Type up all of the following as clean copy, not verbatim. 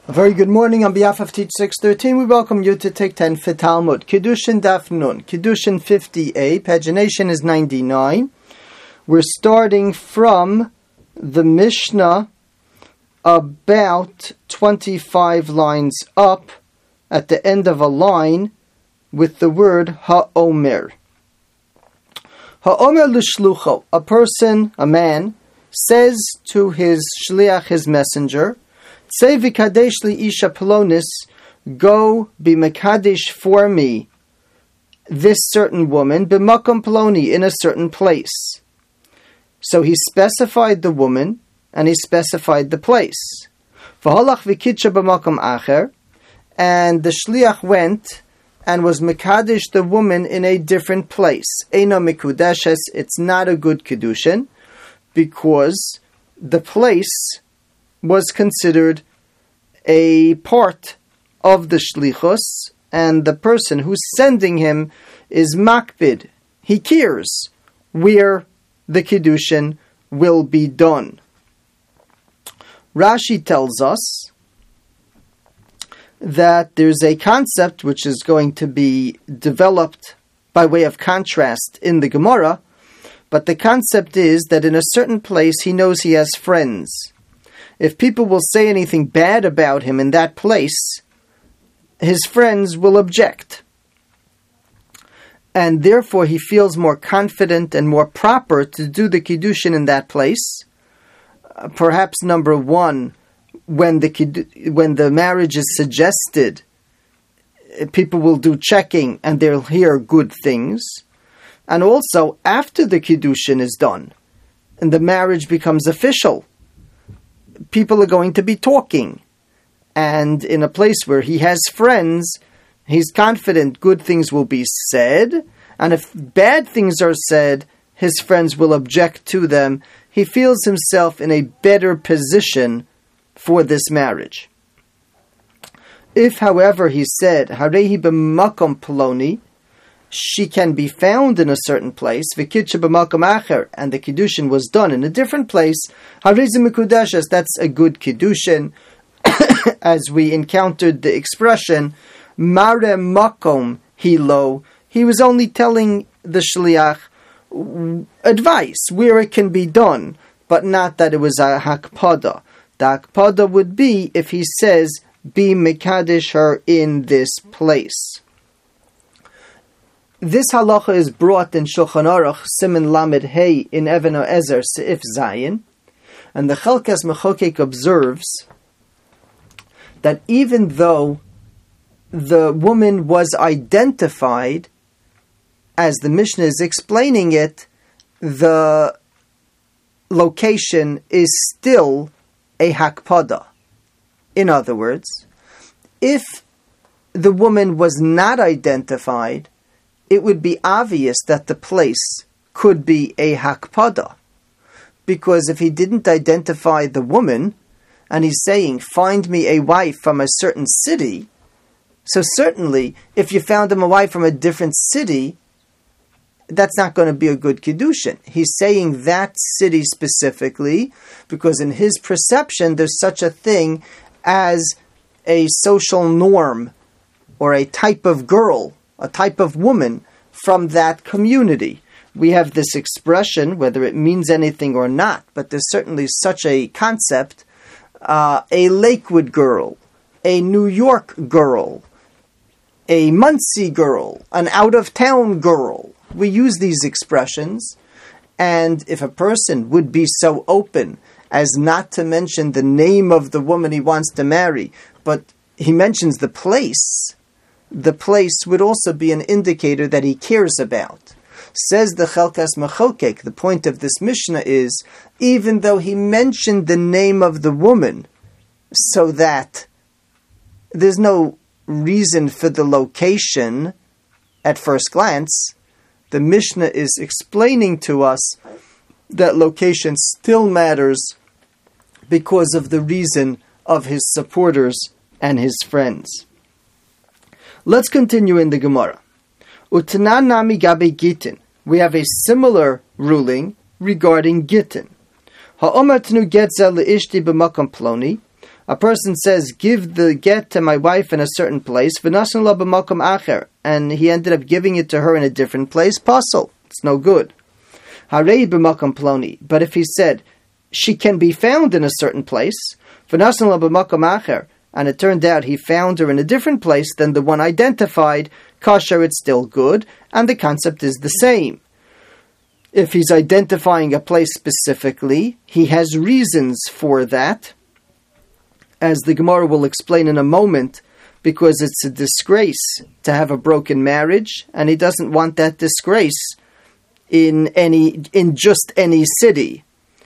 A very good morning on behalf of Teach 613. We welcome you to take 10 for Talmud. Kiddushin Daf Nun. Kiddushin 50a. Pagination is 99. We're starting from the Mishnah about 25 lines up at the end of a line with the word Ha'omer. Ha'omer l'shlucho. A person, a man, says to his shliach, his messenger, Say v'kadesh li isha pelonis, go be mekadesh for me this certain woman, b'makom peloni, in a certain place. So he specified the woman, and he specified the place. V'holach v'kitcha b'makom acher, and the shliach went and was mekadesh the woman in a different place. Eino mikudeshes, it's not a good kedushin, because the place was considered a part of the shlichus, and the person who's sending him is makbid. He cares where the kiddushin will be done. Rashi tells us that there's a concept which is going to be developed by way of contrast in the Gemara, but the concept is that in a certain place he knows he has friends. If people will say anything bad about him in that place, his friends will object. And therefore he feels more confident and more proper to do the kiddushin in that place. Perhaps number one, when the marriage is suggested, people will do checking and they'll hear good things. And also after the kiddushin is done and the marriage becomes official, people are going to be talking. And in a place where he has friends, he's confident good things will be said. And if bad things are said, his friends will object to them. He feels himself in a better position for this marriage. If, however, he said, Harehi b'makom peloni, she can be found in a certain place, v'kitcha b'makom acher, and the kiddushin was done in a different place, harezi mikudeshes, that's a good kiddushin, as we encountered the expression, mare makom hilo, he was only telling the shliach advice, where it can be done, but not that it was a hakpada. The hakpada would be if he says, be mekadesh her in this place. This halacha is brought in Shulchan Aruch, Siman Lamed Hey, in Even HaEzer, Seif Zayin, and the Chelkas Mechokek observes that even though the woman was identified, as the Mishnah is explaining it, the location is still a hakpada. In other words, if the woman was not identified, it would be obvious that the place could be a hakpada. Because if he didn't identify the woman, and he's saying, find me a wife from a certain city, so certainly, if you found him a wife from a different city, that's not going to be a good kiddushin. He's saying that city specifically, because in his perception, there's such a thing as a social norm, or a type of girl, a type of woman from that community. We have this expression, whether it means anything or not, but there's certainly such a concept, a Lakewood girl, a New York girl, a Muncie girl, an out-of-town girl. We use these expressions, and if a person would be so open as not to mention the name of the woman he wants to marry, but he mentions the place would also be an indicator that he cares about. Says the Chelkas Mechokek, the point of this Mishnah is, even though he mentioned the name of the woman, so that there's no reason for the location at first glance, the Mishnah is explaining to us that location still matters because of the reason of his supporters and his friends. Let's continue in the Gemara. Utanan nami gabe gitin. We have a similar ruling regarding gitin. Ha'omer tnu getza le'ishti b'makom ploni. A person says, give the get to my wife in a certain place, v'nasan la b'makom acher, and he ended up giving it to her in a different place, pasul. It's no good. Harei b'makom ploni. But if he said, she can be found in a certain place, v'nasan la b'makom acher, and it turned out he found her in a different place than the one identified, kasher, it's still good, and the concept is the same. If he's identifying a place specifically, he has reasons for that, as the Gemara will explain in a moment, because it's a disgrace to have a broken marriage, and he doesn't want that disgrace in just any city.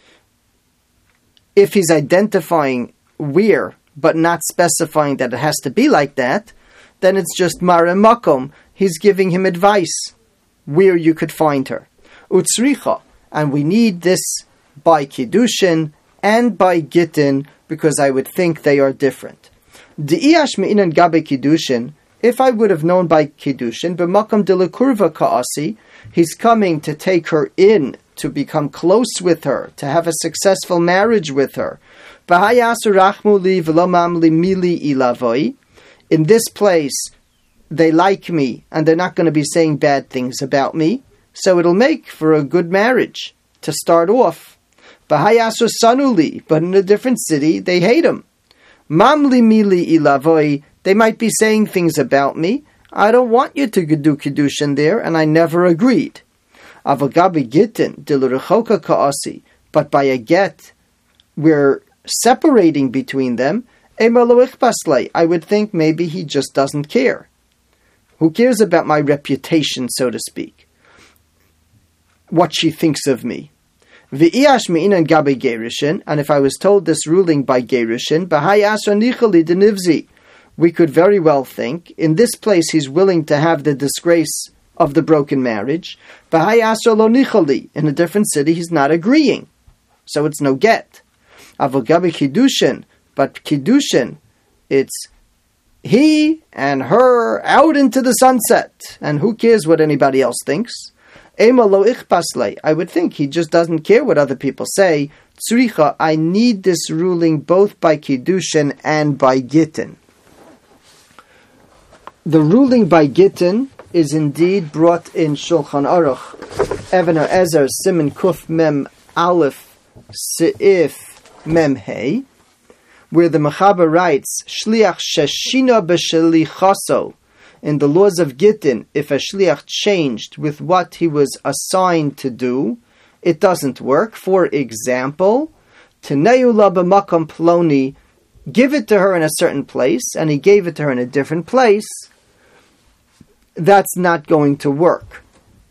If he's identifying where, but not specifying that it has to be like that, then it's just Mara Makom. He's giving him advice where you could find her. Utsricha, and we need this by Kiddushin and by Gittin, because I would think they are different. Di'iash me'inan gabe Kiddushin, if I would have known by Kiddushin, b'makam de lekurva ka'asi, he's coming to take her in, to become close with her, to have a successful marriage with her. In this place, they like me, and they're not going to be saying bad things about me, so it'll make for a good marriage to start off. But in a different city, they hate him. Mamli mili ilavoi, they might be saying things about me. I don't want you to do Kiddushin there, and I never agreed. Avagabi gittin dilurechoka kaasi, but by a get, we're separating between them. I would think maybe he just doesn't care. Who cares about my reputation, so to speak? What she thinks of me. V'iyash me'inan gabe gerishin, and if I was told this ruling by gerishin, b'hai asra nichali denivzi, we could very well think, in this place he's willing to have the disgrace of the broken marriage, b'hai asra lo nichali, in a different city he's not agreeing, so it's no get. Avogabe kiddushin, but kiddushin, it's he and her out into the sunset, and who cares what anybody else thinks? I would think he just doesn't care what other people say. Tzricha, I need this ruling both by Kiddushin and by Gittin. The ruling by Gittin is indeed brought in Shulchan Aruch, Even Ezer, Siman Kuf Mem Aleph, Seif Mem Hey, where the Mechaber writes, Shliach Sheshina B'Shelichaso, in the laws of Gittin, if a shliach changed with what he was assigned to do, it doesn't work. For example, Teneyula b'makom ploni, give it to her in a certain place, and he gave it to her in a different place, that's not going to work.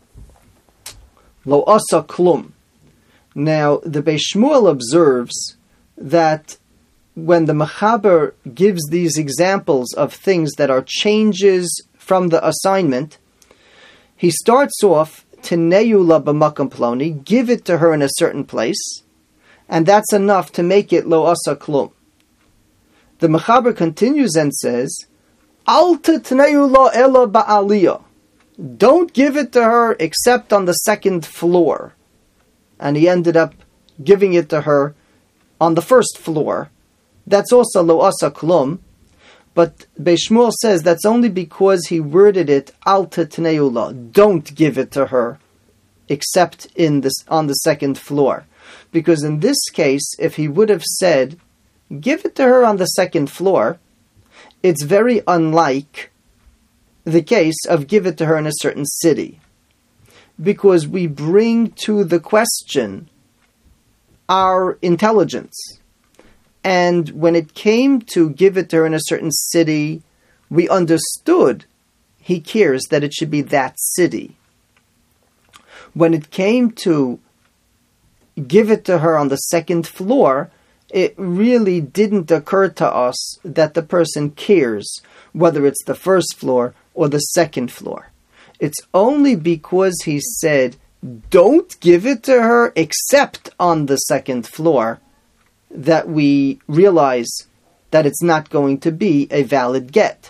Lo asa klum. Now, the Beis Shmuel observes that when the Mechaber gives these examples of things that are changes from the assignment, he starts off, Teneyula b'makom ploni, give it to her in a certain place, and that's enough to make it lo asa klum. The Mechaber continues and says, Al tetneyula ela ba'aliyah, don't give it to her except on the second floor. And he ended up giving it to her on the first floor. That's also lo asa klum, but Beis Shmuel says that's only because he worded it al tetneyula, don't give it to her except on the second floor. Because in this case, if he would have said, give it to her on the second floor, it's very unlike the case of give it to her in a certain city. Because we bring to the question our intelligence. And when it came to give it to her in a certain city, we understood he cares that it should be that city. When it came to give it to her on the second floor, it really didn't occur to us that the person cares whether it's the first floor or the second floor. It's only because he said, don't give it to her except on the second floor, that we realize that it's not going to be a valid get.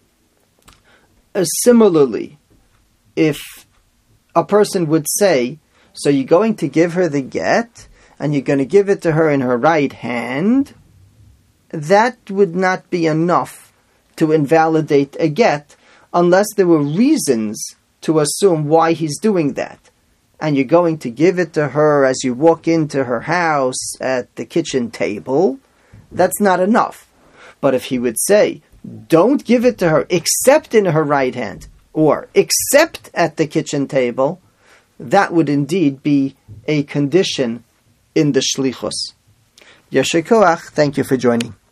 Similarly, if a person would say, so you're going to give her the get, and you're going to give it to her in her right hand, that would not be enough to invalidate a get unless there were reasons to assume why he's doing that. And you're going to give it to her as you walk into her house at the kitchen table, that's not enough. But if he would say, don't give it to her except in her right hand, or except at the kitchen table, that would indeed be a condition in the shlichus. Yesher koach, thank you for joining.